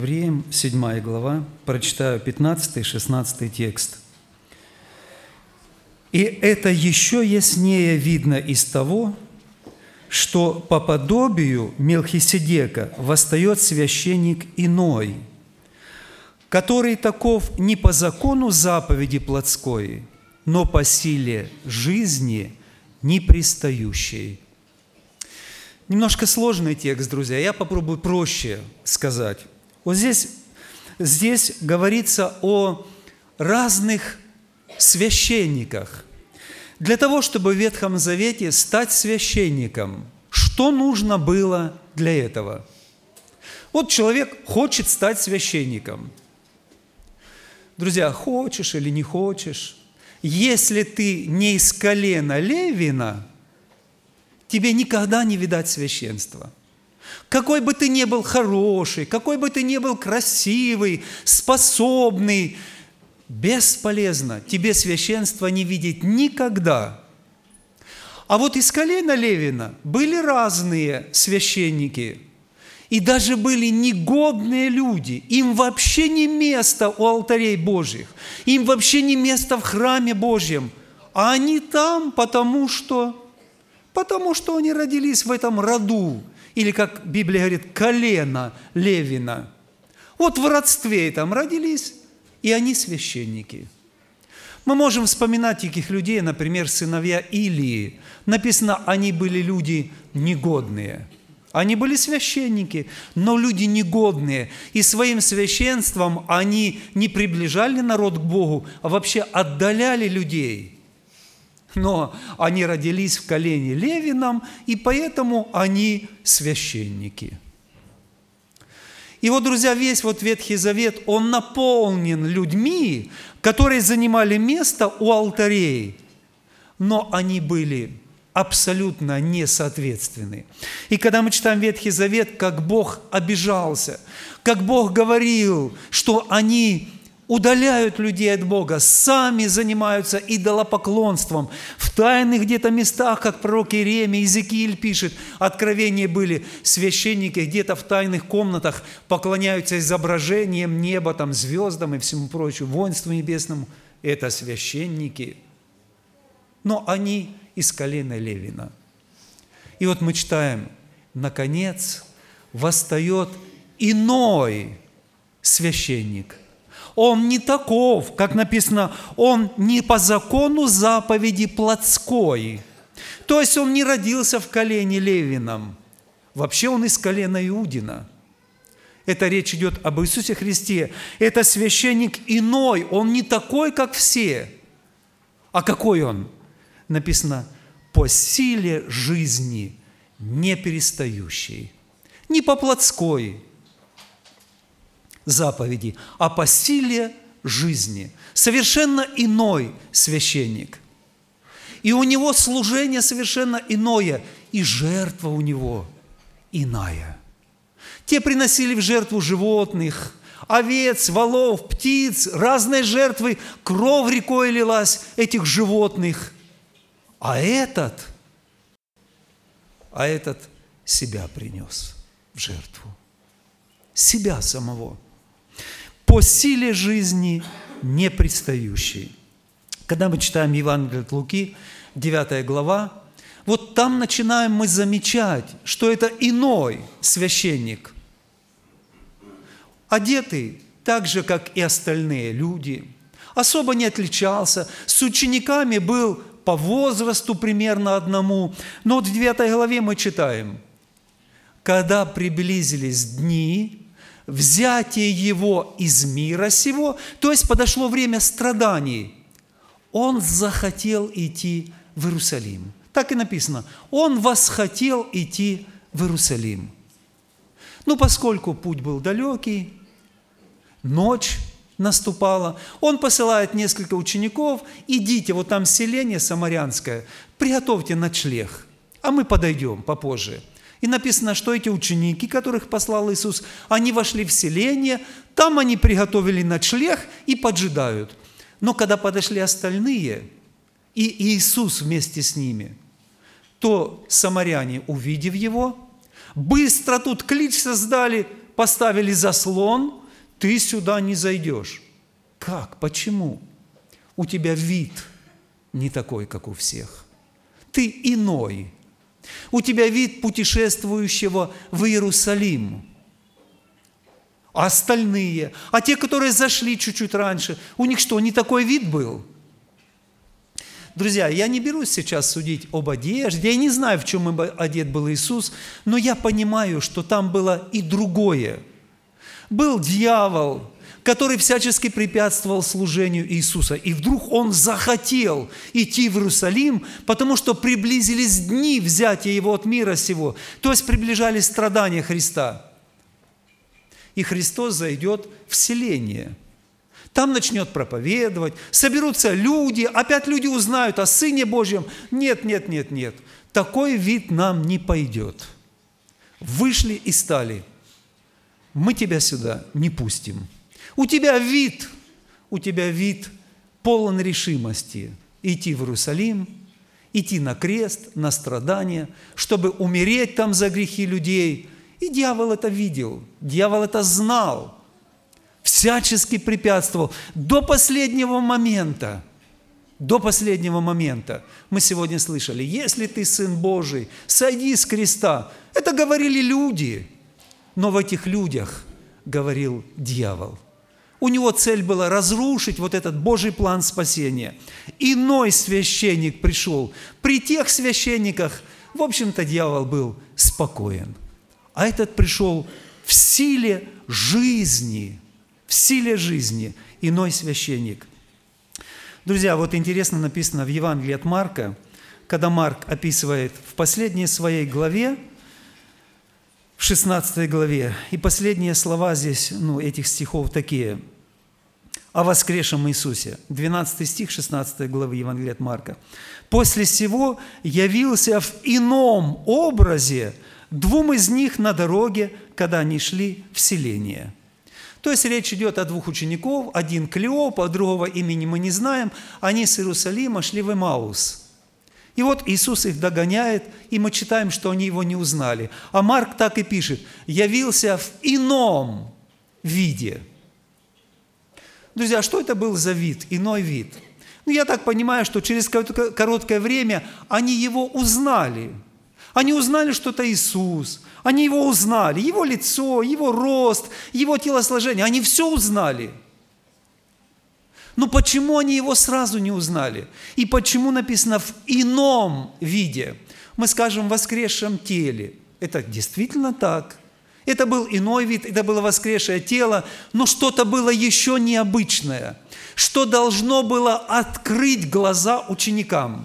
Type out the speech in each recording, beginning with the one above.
Евреям, 7 глава, прочитаю 15-16 текст. «И это еще яснее видно из того, что по подобию Мелхиседека восстает священник иной, который таков не по закону заповеди плотской, но по силе жизни непристающей». Немножко сложный текст, друзья, я попробую проще сказать. Вот здесь говорится о разных священниках. Для того, чтобы в Ветхом Завете стать священником, что нужно было для этого? Вот человек хочет стать священником. Друзья, хочешь или не хочешь, если ты не из колена Левина, тебе никогда не видать священства. Какой бы ты ни был хороший, какой бы ты ни был красивый, способный, бесполезно. Тебе священство не видеть никогда. А вот из колена Левина были разные священники. И даже были негодные люди. Им вообще не место у алтарей Божьих. Им вообще не место в храме Божьем. А они там, потому что они родились в этом роду. Или, как Библия говорит, колено Левина. Вот в родстве там родились, и они священники. Мы можем вспоминать таких людей, например, сыновья Илии. Написано, они были люди негодные. Они были священники, но люди негодные. И своим священством они не приближали народ к Богу, а вообще отдаляли людей. Но они родились в колене Левином, и поэтому они священники. И вот, друзья, весь вот Ветхий Завет, он наполнен людьми, которые занимали место у алтарей, но они были абсолютно несоответственны. И когда мы читаем Ветхий Завет, как Бог обижался, как Бог говорил, что они удаляют людей от Бога, сами занимаются идолопоклонством. В тайных где-то местах, как пророк Иеремия, Иезекииль пишет, откровения были, священники где-то в тайных комнатах поклоняются изображениям неба, там, звездам и всему прочему, воинству небесному. Это священники. Но они из колена Левина. И вот мы читаем, наконец, восстает иной священник. Он не таков, как написано, он не по закону заповеди плотской. То есть он не родился в колене Левином. Вообще он из колена Иудина. Это речь идет об Иисусе Христе. Это священник иной, он не такой, как все. А какой он? Написано, по силе жизни не перестающей. Не по плотской заповеди, а по силе жизни. Совершенно иной священник. И у него служение совершенно иное, и жертва у него иная. Те приносили в жертву животных, овец, волов, птиц, разные жертвы, кровь рекой лилась этих животных. А этот себя принес в жертву. Себя самого. По силе жизни непредстающей. Когда мы читаем Евангелие от Луки, 9 глава, вот там начинаем мы замечать, что это иной священник, одетый так же, как и остальные люди, особо не отличался, с учениками был по возрасту примерно одному. Но вот в 9 главе мы читаем, когда приблизились дни взятие его из мира сего, то есть подошло время страданий, он захотел идти в Иерусалим. Так и написано, он восхотел идти в Иерусалим. Ну, поскольку путь был далекий, ночь наступала, он посылает несколько учеников, идите, вот там селение самарянское, приготовьте ночлег, а мы подойдем попозже. И написано, что эти ученики, которых послал Иисус, они вошли в селение, там они приготовили ночлег и поджидают. Но когда подошли остальные, и Иисус вместе с ними, то самаряне, увидев его, быстро тут клич создали, поставили заслон, ты сюда не зайдешь. Как? Почему? У тебя вид не такой, как у всех. Ты иной. У тебя вид путешествующего в Иерусалим. А остальные, а те, которые зашли чуть-чуть раньше, у них что, не такой вид был? Друзья, я не берусь сейчас судить об одежде, я не знаю, в чем одет был Иисус, но я понимаю, что там было и другое. Был дьявол, который всячески препятствовал служению Иисуса, и вдруг он захотел идти в Иерусалим, потому что приблизились дни взятия его от мира сего, то есть приближались страдания Христа. И Христос зайдет в селение. Там начнет проповедовать, соберутся люди, опять люди узнают о Сыне Божьем. Нет. Такой вид нам не пойдет. Вышли и стали. Мы тебя сюда не пустим. У тебя вид полон решимости идти в Иерусалим, идти на крест, на страдания, чтобы умереть там за грехи людей. И дьявол это видел, дьявол это знал. Всячески препятствовал до последнего момента. До последнего момента. Мы сегодня слышали, если ты Сын Божий, сойди с креста. Это говорили люди, но в этих людях говорил дьявол. У него цель была разрушить вот этот Божий план спасения. Иной священник пришел. При тех священниках, в общем-то, дьявол был спокоен. А этот пришел в силе жизни. В силе жизни иной священник. Друзья, вот интересно написано в Евангелии от Марка, когда Марк описывает в последней своей главе, в 16 главе, и последние слова здесь, этих стихов такие, о воскресшем Иисусе. 12 стих 16 главы Евангелия от Марка. «После сего явился в ином образе двум из них на дороге, когда они шли в селение». То есть речь идет о двух учеников, один Клеоп, а другого имени мы не знаем. Они с Иерусалима шли в Эмаус. И вот Иисус их догоняет, и мы читаем, что они его не узнали. А Марк так и пишет: «Явился в ином виде». Друзья, что это был за вид, иной вид? Я так понимаю, что через короткое время они его узнали. Они узнали, что это Иисус. Они его узнали, его лицо, его рост, его телосложение. Они все узнали. Но почему они его сразу не узнали? И почему написано «в ином виде»? Мы скажем «в воскресшем теле». Это действительно так. Это был иной вид, это было воскресшее тело, но что-то было еще необычное, что должно было открыть глаза ученикам.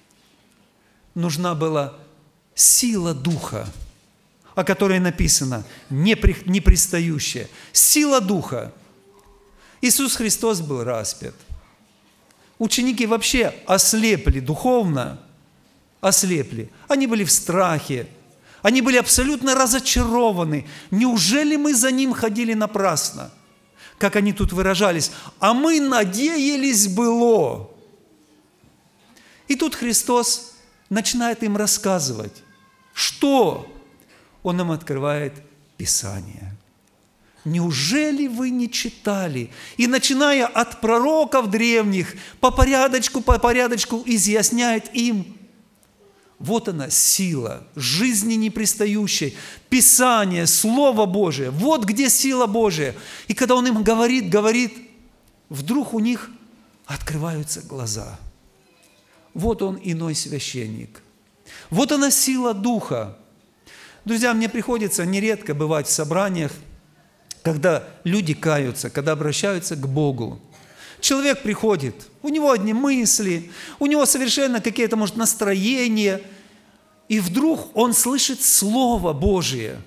Нужна была сила Духа, о которой написано, непристающая. Сила Духа. Иисус Христос был распят. Ученики вообще ослепли духовно, ослепли. Они были в страхе, они были абсолютно разочарованы. Неужели мы за Ним ходили напрасно? Как они тут выражались, а мы надеялись было. И тут Христос начинает им рассказывать, что Он им открывает Писание. Неужели вы не читали? И начиная от пророков древних, по порядочку изъясняет им. Вот она сила жизни непристающей, Писание, Слово Божие. Вот где сила Божия. И когда Он им говорит, вдруг у них открываются глаза. Вот он иной священник. Вот она сила Духа. Друзья, мне приходится нередко бывать в собраниях, когда люди каются, когда обращаются к Богу. Человек приходит, у него одни мысли, у него совершенно какие-то, может, настроения, и вдруг он слышит Слово Божие.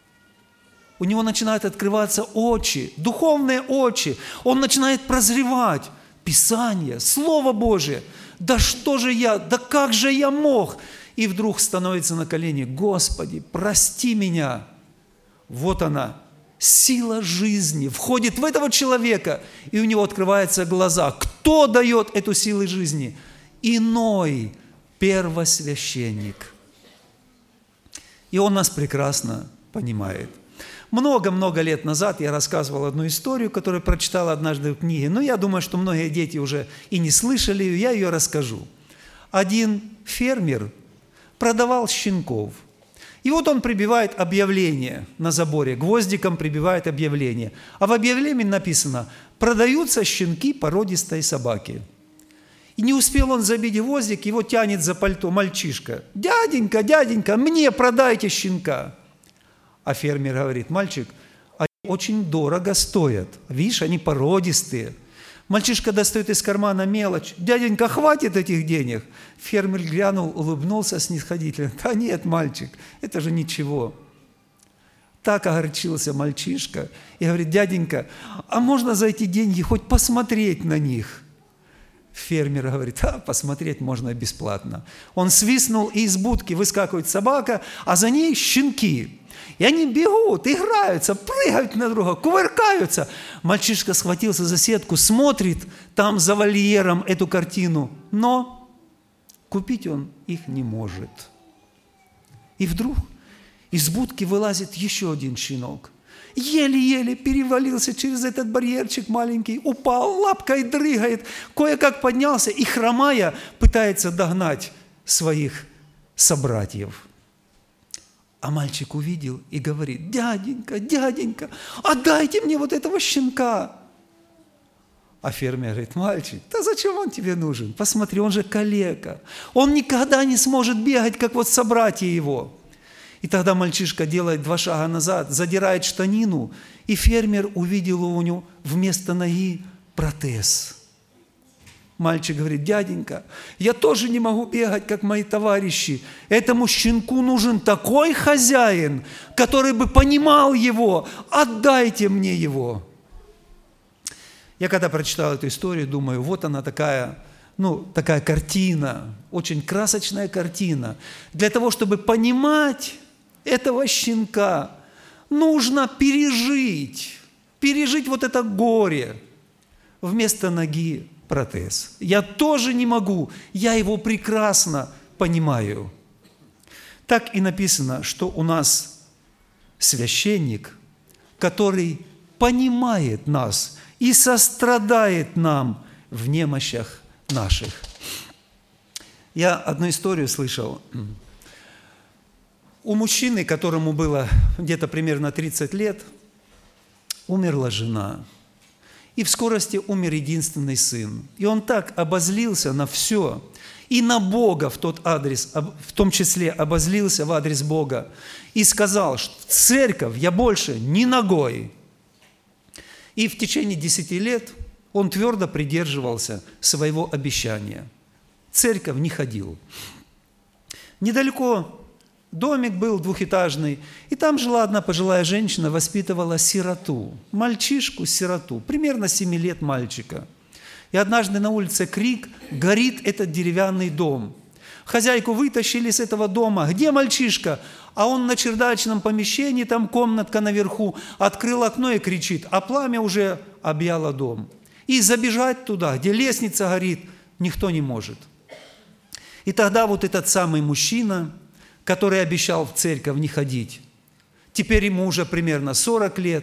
У него начинают открываться очи, духовные очи. Он начинает прозревать Писание, Слово Божие. Да что же я, да как же я мог? И вдруг становится на колени: Господи, прости меня. Вот она, сила жизни входит в этого человека, и у него открываются глаза. Кто дает эту силу жизни? Иной первосвященник. И он нас прекрасно понимает. Много-много лет назад я рассказывал одну историю, которую прочитал однажды в книге. Но я думаю, что многие дети уже и не слышали ее, я ее расскажу. Один фермер продавал щенков. И вот он прибивает объявление на заборе, гвоздиком прибивает объявление. А в объявлении написано: «Продаются щенки породистой собаки». И не успел он забить гвоздик, его тянет за пальто мальчишка. «Дяденька, дяденька, мне продайте щенка». А фермер говорит: «Мальчик, они очень дорого стоят. Видишь, они породистые». Мальчишка достает из кармана мелочь. «Дяденька, хватит этих денег?» Фермер глянул, улыбнулся снисходительно. «Да нет, мальчик, это же ничего». Так огорчился мальчишка и говорит: «Дяденька, а можно за эти деньги хоть посмотреть на них?» Фермер говорит: посмотреть можно бесплатно. Он свистнул, и из будки выскакивает собака, а за ней щенки. И они бегут, играются, прыгают на друга, кувыркаются. Мальчишка схватился за сетку, смотрит там за вольером эту картину, но купить он их не может. И вдруг из будки вылазит еще один щенок. Еле-еле перевалился через этот барьерчик маленький, упал, лапкой дрыгает, кое-как поднялся и, хромая, пытается догнать своих собратьев. А мальчик увидел и говорит: «Дяденька, дяденька, отдайте мне вот этого щенка». А фермер говорит: «Мальчик, да зачем он тебе нужен? Посмотри, он же калека. Он никогда не сможет бегать, как вот собратья его». И тогда мальчишка делает 2 шага назад, задирает штанину, и фермер увидел у него вместо ноги протез. Мальчик говорит: «Дяденька, я тоже не могу бегать, как мои товарищи. Этому щенку нужен такой хозяин, который бы понимал его. Отдайте мне его». Я когда прочитал эту историю, думаю, вот она такая картина, очень красочная картина. Для того, чтобы понимать этого щенка, нужно пережить вот это горе. Вместо ноги протез. Я тоже не могу, я его прекрасно понимаю. Так и написано, что у нас священник, который понимает нас и сострадает нам в немощах наших. Я одну историю слышал. У мужчины, которому было где-то примерно 30 лет, умерла жена. И в скорости умер единственный сын. И он так обозлился на все, и на Бога в тот адрес, в том числе обозлился в адрес Бога, и сказал, что в церковь я больше ни ногой. И в течение 10 лет он твердо придерживался своего обещания. В церковь не ходил. Недалеко домик был двухэтажный, и там жила одна пожилая женщина, воспитывала сироту, мальчишку-сироту, примерно 7 лет мальчика. И однажды на улице крик: горит этот деревянный дом. Хозяйку вытащили с этого дома. Где мальчишка? А он на чердачном помещении, там комнатка наверху, открыл окно и кричит, а пламя уже объяло дом. И забежать туда, где лестница горит, никто не может. И тогда вот этот самый мужчина, который обещал в церковь не ходить, теперь ему уже примерно 40 лет,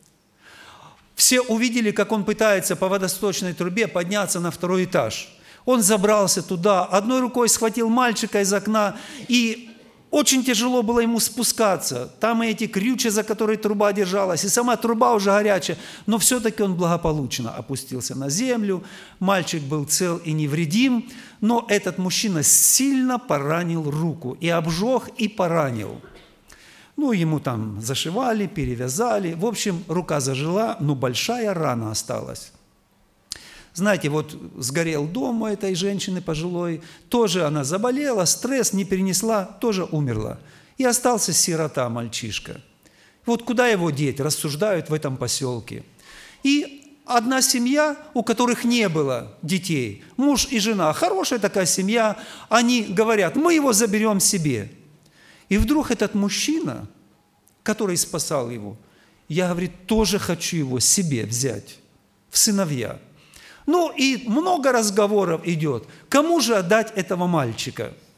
все увидели, как он пытается по водосточной трубе подняться на 2-й этаж. Он забрался туда, одной рукой схватил мальчика из окна, и очень тяжело было ему спускаться. Там и эти крючья, за которые труба держалась, и сама труба уже горячая, но все-таки он благополучно опустился на землю. Мальчик был цел и невредим, но этот мужчина сильно поранил руку, и обжег, и поранил. Ему там зашивали, перевязали. В общем, рука зажила, но большая рана осталась. Знаете, вот сгорел дом у этой женщины пожилой, тоже она заболела, стресс не перенесла, тоже умерла. И остался сирота, мальчишка. Вот куда его деть, рассуждают в этом поселке. И одна семья, у которых не было детей, муж и жена, хорошая такая семья, они говорят: мы его заберем себе. И вдруг этот мужчина, который спасал его, я, говорит, тоже хочу его себе взять в сыновья. И много разговоров идет, кому же отдать этого мальчика.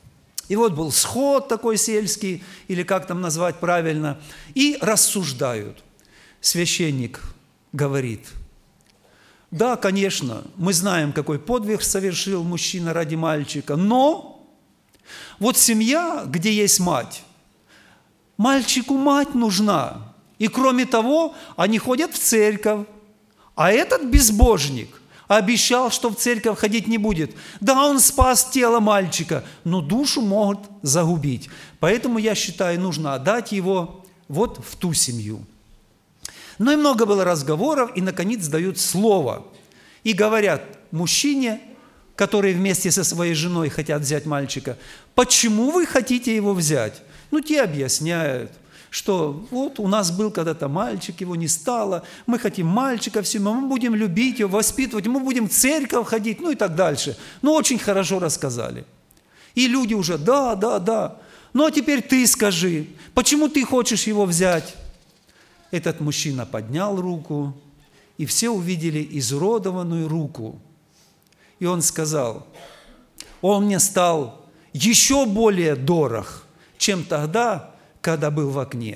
И вот был сход такой сельский, или как там назвать правильно, и рассуждают. Священник говорит: да, конечно, мы знаем, какой подвиг совершил мужчина ради мальчика, но вот семья, где есть мать, мальчику мать нужна. И кроме того, они ходят в церковь, а этот безбожник обещал, что в церковь ходить не будет. Да, он спас тело мальчика, но душу могут загубить. Поэтому, я считаю, нужно отдать его вот в ту семью. Ну и много было разговоров, и, наконец, дают слово. И говорят мужчине, которые вместе со своей женой хотят взять мальчика: почему вы хотите его взять? Ну, те объясняют, что вот у нас был когда-то мальчик, его не стало, мы хотим мальчика в семью, мы будем любить его, воспитывать, мы будем в церковь ходить, ну и так дальше. Ну, очень хорошо рассказали. И люди уже: да. Ну, а теперь ты скажи, почему ты хочешь его взять? Этот мужчина поднял руку, и все увидели изуродованную руку. И он сказал: он мне стал еще более дорог, чем тогда, когда был в окне.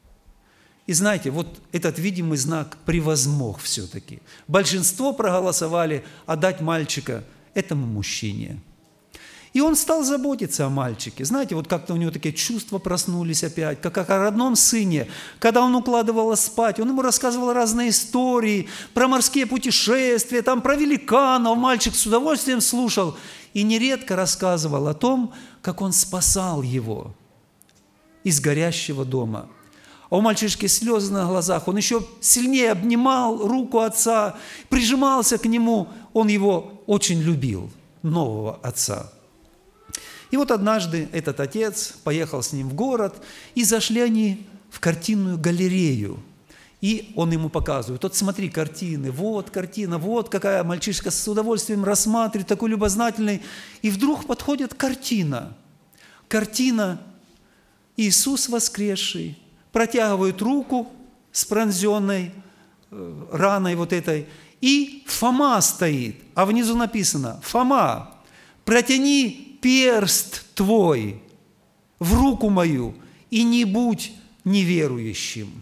И знаете, вот этот видимый знак превозмог все-таки. Большинство проголосовали отдать мальчика этому мужчине. И он стал заботиться о мальчике. Знаете, вот как-то у него такие чувства проснулись опять, как о родном сыне. Когда он укладывал спать, он ему рассказывал разные истории про морские путешествия, там про великанов. Мальчик с удовольствием слушал и нередко рассказывал о том, как он спасал его из горящего дома. А у мальчишки слезы на глазах, он еще сильнее обнимал руку отца, прижимался к нему, он его очень любил, нового отца. И вот однажды этот отец поехал с ним в город, и зашли они в картинную галерею. И он ему показывает: вот смотри, картины, вот картина, вот какая. Мальчишка с удовольствием рассматривает, такой любознательный. И вдруг подходит картина. Картина Иисус воскресший, протягивает руку с пронзенной раной вот этой, и Фома стоит, а внизу написано: Фома, протяни перст твой в руку мою и не будь неверующим.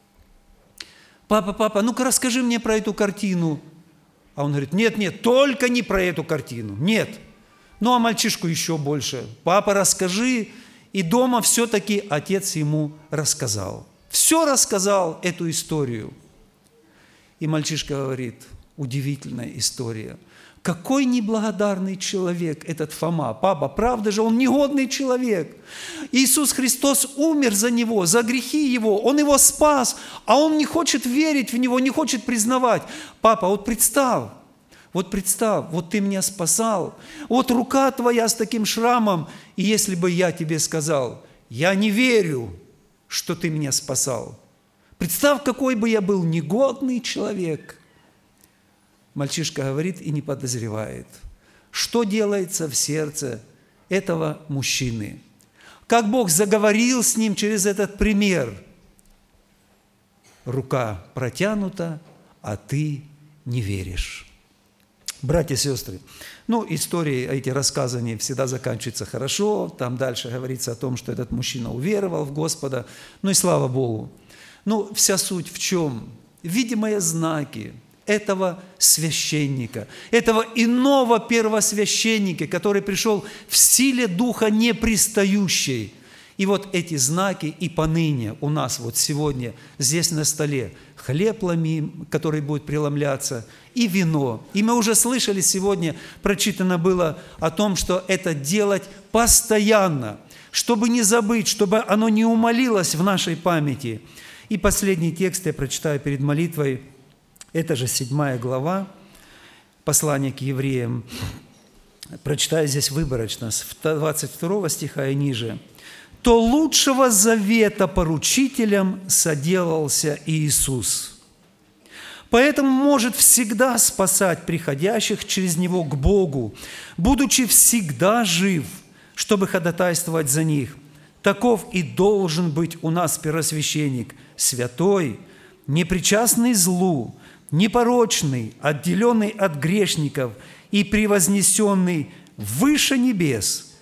Папа, ну-ка расскажи мне про эту картину. А он говорит: нет, только не про эту картину, нет. Ну, а мальчишку еще больше: папа, расскажи. И дома все-таки отец ему рассказал. Все рассказал эту историю. И мальчишка говорит: удивительная история. Какой неблагодарный человек этот Фома. Папа, правда же, он негодный человек. Иисус Христос умер за него, за грехи его. Он его спас, а он не хочет верить в него, не хочет признавать. Папа, вот представь, вот ты меня спасал, вот рука твоя с таким шрамом, и если бы я тебе сказал: я не верю, что ты меня спасал, представь, какой бы я был негодный человек. Мальчишка говорит и не подозревает, что делается в сердце этого мужчины. Как Бог заговорил с ним через этот пример. Рука протянута, а ты не веришь. Братья и сестры, истории, эти рассказы, они всегда заканчиваются хорошо. Там дальше говорится о том, что этот мужчина уверовал в Господа. И слава Богу. Вся суть в чем? Видимые знаки этого священника, этого иного первосвященника, который пришел в силе Духа непристающей. И вот эти знаки и поныне у нас вот сегодня здесь на столе хлеб ломим, который будет преломляться, и вино. И мы уже слышали сегодня, прочитано было о том, что это делать постоянно, чтобы не забыть, чтобы оно не умолилось в нашей памяти. И последний текст я прочитаю перед молитвой. Это же 7 глава послания к евреям. Прочитаю здесь выборочно, с 22 стиха и ниже. «То лучшего завета поручителем соделался Иисус, поэтому может всегда спасать приходящих через Него к Богу, будучи всегда жив, чтобы ходатайствовать за них. Таков и должен быть у нас первосвященник, святой, непричастный злу, непорочный, отделенный от грешников и превознесенный выше небес,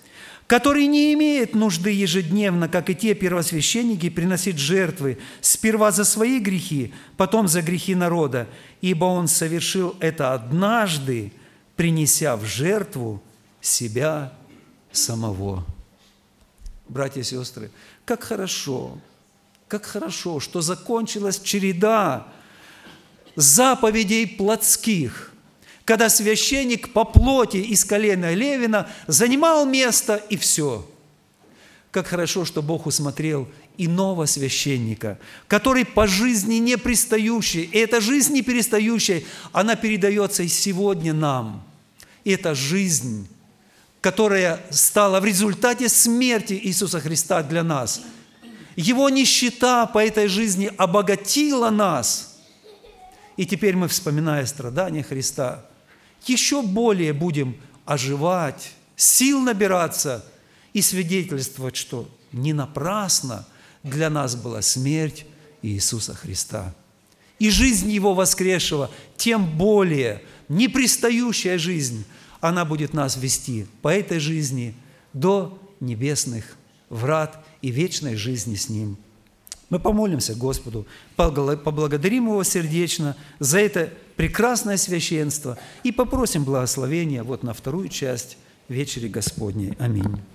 который не имеет нужды ежедневно, как и те первосвященники, приносить жертвы сперва за свои грехи, потом за грехи народа, ибо он совершил это однажды, принеся в жертву себя самого». Братья и сестры, как хорошо, что закончилась череда заповедей плотских, когда священник по плоти из колена Левина занимал место и все. Как хорошо, что Бог усмотрел иного священника, который по жизни не пристающий, и эта жизнь не перестающая, она передается и сегодня нам. И это жизнь, которая стала в результате смерти Иисуса Христа для нас. Его нищета по этой жизни обогатила нас. И теперь мы, вспоминая страдания Христа, еще более будем оживать, сил набираться и свидетельствовать, что не напрасно для нас была смерть Иисуса Христа. И жизнь Его воскресшего, тем более непристающая жизнь, она будет нас вести по этой жизни до небесных врат и вечной жизни с Ним. Мы помолимся Господу, поблагодарим Его сердечно за это прекрасное священство и попросим благословения вот на вторую часть вечери Господней. Аминь.